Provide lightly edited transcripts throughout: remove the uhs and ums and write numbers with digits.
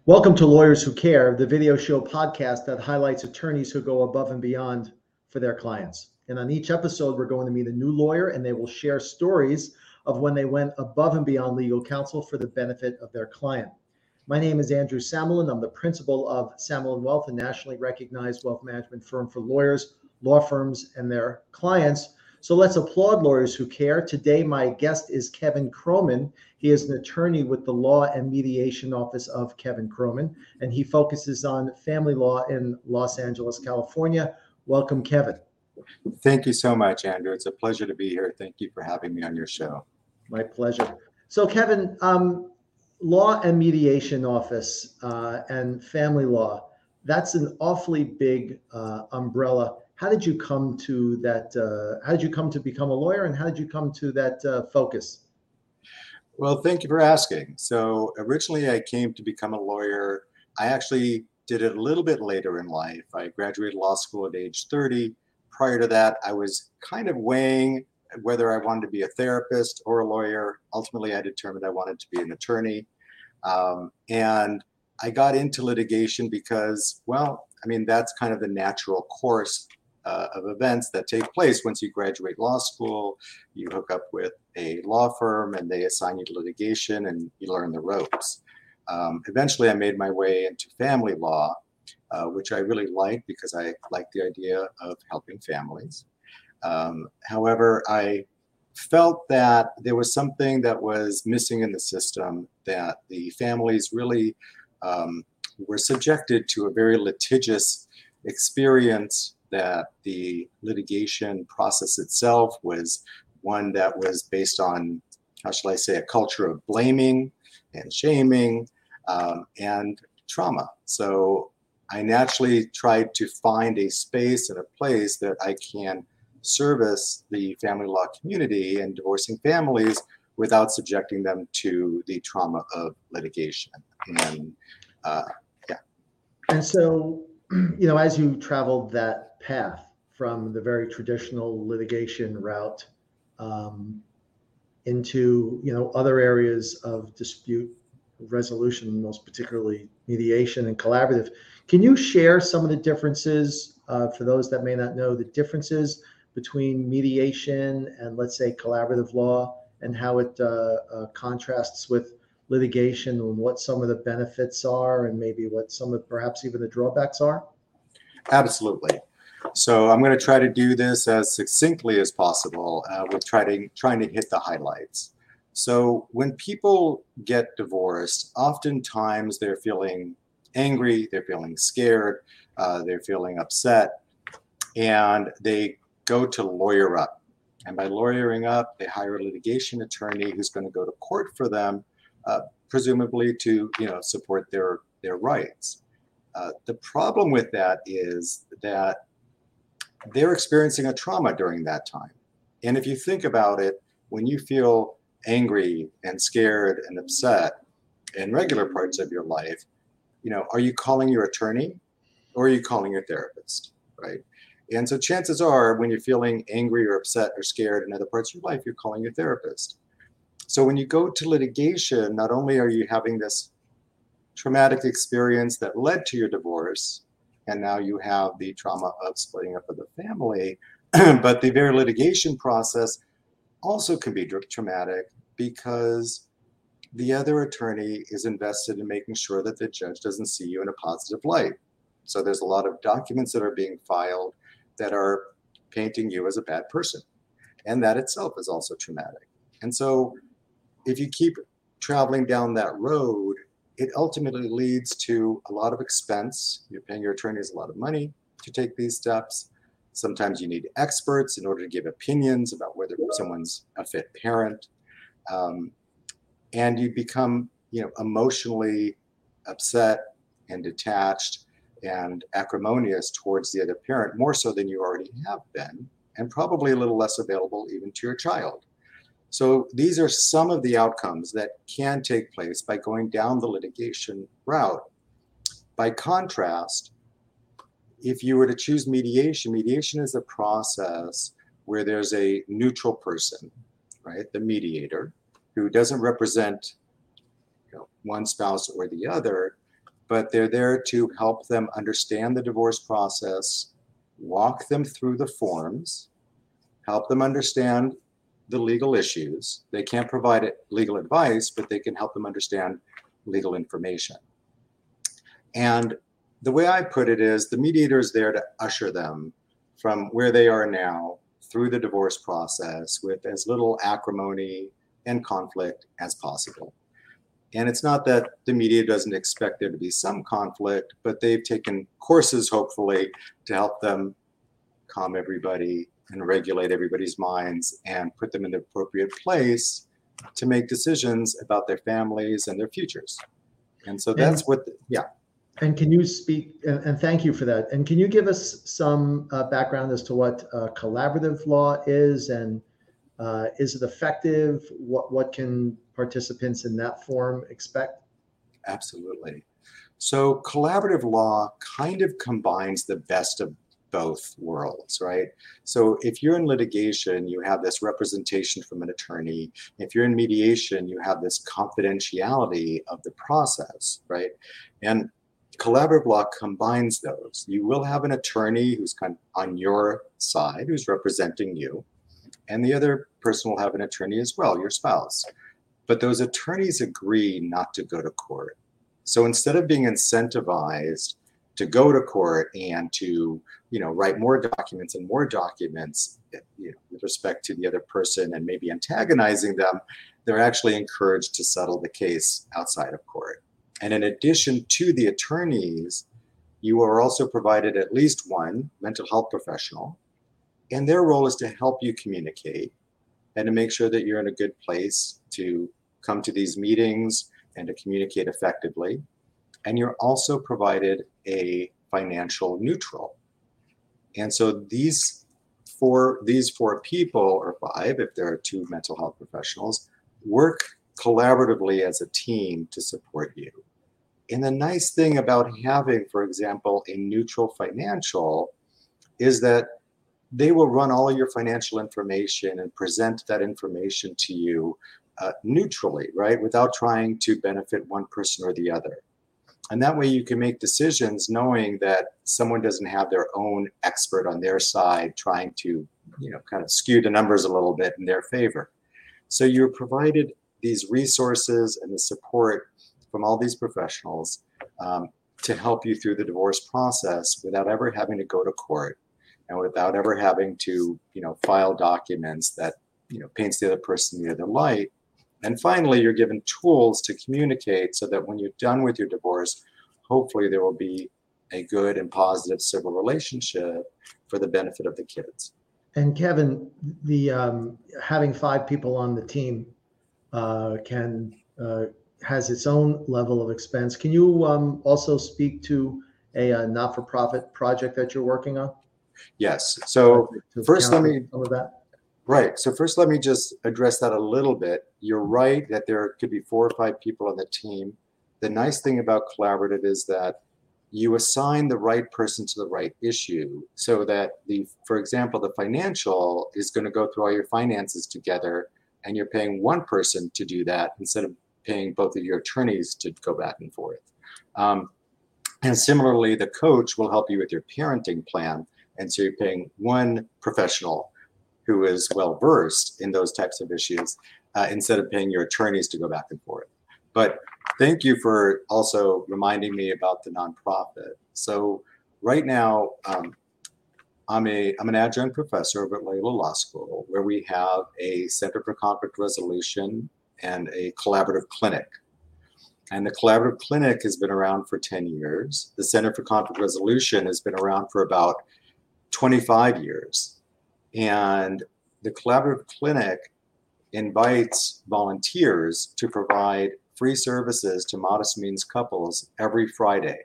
Welcome to Lawyers Who Care, the video show podcast that highlights attorneys who go above and beyond for their clients. And on each episode, we're going to meet a new lawyer and they will share stories of when they went above and beyond legal counsel for the benefit of their client. My name is Andrew Samelin. I'm the principal of Samelin Wealth, a nationally recognized wealth management firm for lawyers, law firms, and their clients. So let's applaud Lawyers Who Care. Today, my guest is Kevin Croman. He is an attorney with the Law and Mediation Office of Kevin Croman, and he focuses on family law in Los Angeles, California. Welcome, Kevin. Thank you so much, Andrew. It's a pleasure to be here. Thank you for having me on your show. My pleasure. So, Kevin, Law and Mediation Office and family law, that's an awfully big umbrella. How did you come to that? How did you come to become a lawyer, and how did you come to that focus? Well, thank you for asking. So originally I came to become a lawyer. I actually did it a little bit later in life. I graduated law school at age 30. Prior to that, I was kind of weighing whether I wanted to be a therapist or a lawyer. Ultimately, I determined I wanted to be an attorney. And I got into litigation because, well, I mean, that's kind of the natural course of events that take place once you graduate law school. You hook up with a law firm and they assign you to litigation and you learn the ropes. Eventually, I made my way into family law, which I really liked because I like the idea of helping families. However, I felt that there was something that was missing in the system, that the families really were subjected to a very litigious experience, that the litigation process itself was one that was based on, how shall I say, a culture of blaming and shaming and trauma. So I naturally tried to find a space and a place that I can service the family law community and divorcing families without subjecting them to the trauma of litigation. And And so, as you traveled that path from the very traditional litigation route into, other areas of dispute resolution, most particularly mediation and collaborative, can you share some of the differences for those that may not know the differences between mediation and, let's say, collaborative law, and how it contrasts with litigation, and what some of the benefits are, and maybe what some of perhaps even the drawbacks are? Absolutely. So I'm going to try to do this as succinctly as possible with trying to hit the highlights. So when people get divorced, oftentimes they're feeling angry, they're feeling scared, they're feeling upset, and they go to lawyer up. And by lawyering up, they hire a litigation attorney who's going to go to court for them, presumably to support their rights. The problem with that is that they're experiencing a trauma during that time. And if you think about it, when you feel angry and scared and upset in regular parts of your life, are you calling your attorney or are you calling your therapist, right? And so chances are when you're feeling angry or upset or scared in other parts of your life, you're calling your therapist. So when you go to litigation, not only are you having this traumatic experience that led to your divorce, and now you have the trauma of splitting up of the family, but the very litigation process also can be traumatic because the other attorney is invested in making sure that the judge doesn't see you in a positive light. So there's a lot of documents that are being filed that are painting you as a bad person. And that itself is also traumatic. And so if you keep traveling down that road, it ultimately leads to a lot of expense. You're paying your attorneys a lot of money to take these steps. Sometimes you need experts in order to give opinions about whether someone's a fit parent. And you become, emotionally upset and detached and acrimonious towards the other parent, more so than you already have been, and probably a little less available even to your child. So these are some of the outcomes that can take place by going down the litigation route. By contrast, if you were to choose mediation, mediation is a process where there's a neutral person, right? The mediator, who doesn't represent one spouse or the other, but they're there to help them understand the divorce process, walk them through the forms, help them understand the legal issues. They can't provide legal advice, but they can help them understand legal information. And the way I put it is the mediator is there to usher them from where they are now through the divorce process with as little acrimony and conflict as possible. And it's not that the mediator doesn't expect there to be some conflict, but they've taken courses, hopefully, to help them calm everybody and regulate everybody's minds and put them in the appropriate place to make decisions about their families and their futures. And so that's yeah. And can you speak, and thank you for that. And can you give us some background as to what collaborative law is, and is it effective? What can participants in that form expect? Absolutely. So collaborative law kind of combines the best of both worlds, right? So if you're in litigation, you have this representation from an attorney. If you're in mediation, you have this confidentiality of the process, right? And collaborative law combines those. You will have an attorney who's kind of on your side, who's representing you, and the other person will have an attorney as well, your spouse. But those attorneys agree not to go to court. So instead of being incentivized to go to court and to, write more documents and more documents, with respect to the other person and maybe antagonizing them, they're actually encouraged to settle the case outside of court. And in addition to the attorneys, you are also provided at least one mental health professional, and their role is to help you communicate and to make sure that you're in a good place to come to these meetings and to communicate effectively. And you're also provided a financial neutral. And so these four people, or five, if there are two mental health professionals, work collaboratively as a team to support you. And the nice thing about having, for example, a neutral financial is that they will run all of your financial information and present that information to you neutrally, right? Without trying to benefit one person or the other. And that way you can make decisions knowing that someone doesn't have their own expert on their side trying to, kind of skew the numbers a little bit in their favor. So you're provided these resources and the support from all these professionals to help you through the divorce process without ever having to go to court and without ever having to, file documents that, paints the other person in the other light. And finally, you're given tools to communicate so that when you're done with your divorce, hopefully there will be a good and positive civil relationship for the benefit of the kids. And Kevin, the having five people on the team has its own level of expense. Can you also speak to a not-for-profit project that you're working on? Yes. So first, let me some of that. Right. So first, let me just address that a little bit. You're right that there could be 4 or 5 people on the team. The nice thing about collaborative is that you assign the right person to the right issue, so that for example, the financial is going to go through all your finances together, and you're paying one person to do that instead of paying both of your attorneys to go back and forth. And similarly, the coach will help you with your parenting plan, and so you're paying one professional who is well-versed in those types of issues, instead of paying your attorneys to go back and forth. But thank you for also reminding me about the nonprofit. So right now, I'm an adjunct professor over at Loyola Law School, where we have a Center for Conflict Resolution and a collaborative clinic. And the collaborative clinic has been around for 10 years. The Center for Conflict Resolution has been around for about 25 years. And the collaborative clinic invites volunteers to provide free services to modest means couples every Friday.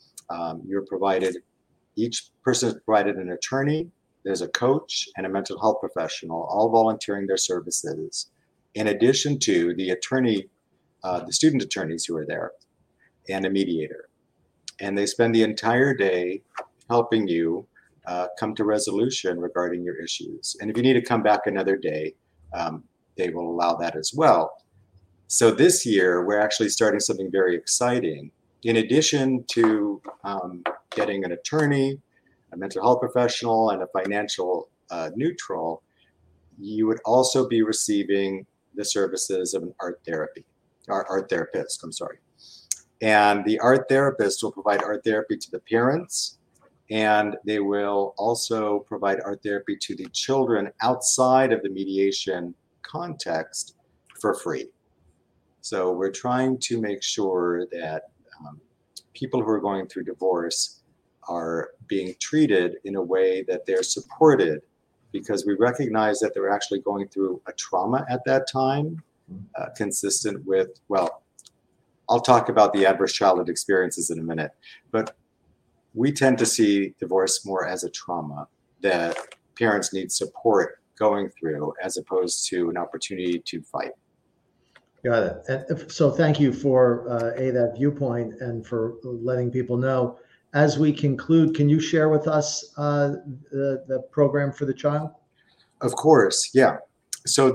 Each person is provided an attorney, there's a coach, and a mental health professional, all volunteering their services, in addition to the student attorneys who are there, and a mediator. And they spend the entire day helping you come to resolution regarding your issues. And if you need to come back another day, they will allow that as well. So this year, we're actually starting something very exciting. in addition to getting an attorney, a mental health professional, and a financial neutral, you would also be receiving the services of an art therapist, I'm sorry. And the art therapist will provide art therapy to the parents, and they will also provide art therapy to the children outside of the mediation context for free. So we're trying to make sure that people who are going through divorce are being treated in a way that they're supported, because we recognize that they're actually going through a trauma at that time, consistent with, well, I'll talk about the adverse childhood experiences in a minute, but we tend to see divorce more as a trauma that parents need support going through, as opposed to an opportunity to fight. Got it. And so thank you for that viewpoint and for letting people know. As we conclude, can you share with us the program for the child? Of course, yeah. So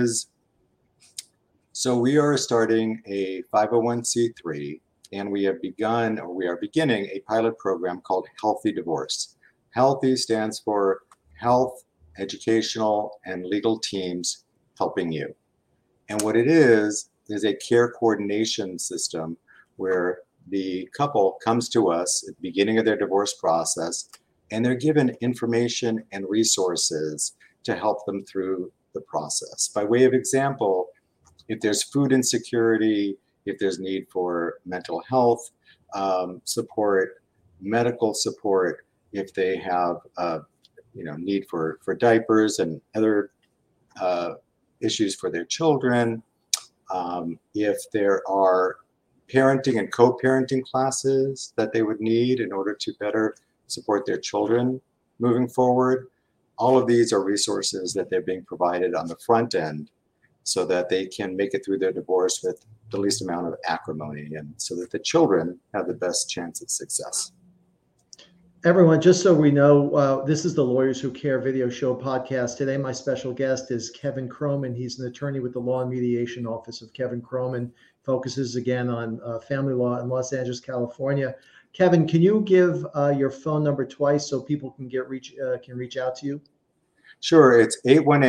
we are starting a 501c3, and we are beginning a pilot program called Healthy Divorce. Healthy stands for Health, Educational, and Legal Teams Helping You. And what it is a care coordination system where the couple comes to us at the beginning of their divorce process, and they're given information and resources to help them through the process. By way of example, if there's food insecurity, if there's need for mental health support, medical support, if they have need for diapers and other issues for their children, if there are parenting and co-parenting classes that they would need in order to better support their children moving forward. All of these are resources that they're being provided on the front end so that they can make it through their divorce with the least amount of acrimony, and so that the children have the best chance of success. Everyone, just so we know, this is the Lawyers Who Care video show podcast. Today, my special guest is Kevin Croman. He's an attorney with the Law and Mediation Office of Kevin Croman. Focuses again on family law in Los Angeles, California. Kevin, can you give your phone number twice so people can reach out to you? Sure, it's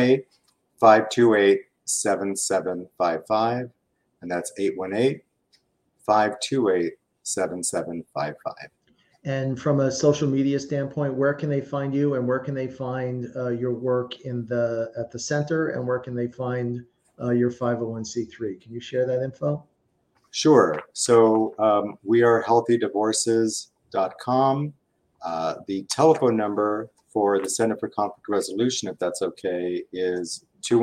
818-528-7755, and that's 818-528-7755. And from a social media standpoint, where can they find you, and where can they find your work at the center, and where can they find your 501c3? Can you share that info? Sure. So we are healthydivorces.com. The telephone number for the Center for Conflict Resolution, if that's okay, is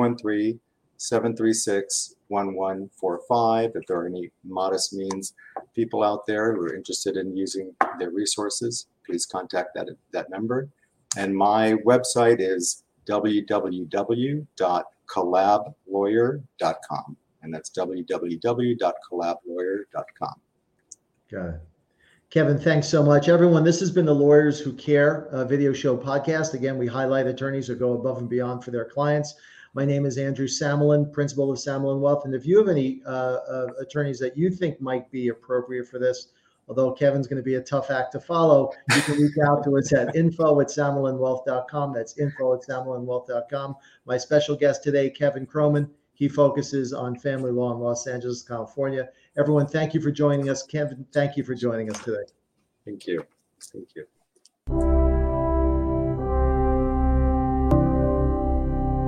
213-736-1145. If there are any modest means people out there who are interested in using their resources, please contact that number. And my website is www.collablawyer.com. And that's www.collablawyer.com. Got it. Kevin, thanks so much. Everyone, this has been the Lawyers Who Care video show podcast. Again, we highlight attorneys who go above and beyond for their clients. My name is Andrew Samelin, principal of Samelin Wealth. And if you have any attorneys that you think might be appropriate for this, although Kevin's going to be a tough act to follow, you can reach out to us at info@samelinwealth.com. That's info@samelinwealth.com. My special guest today, Kevin Croman. He focuses on family law in Los Angeles, California. Everyone, thank you for joining us. Kevin, thank you for joining us today. Thank you. Thank you.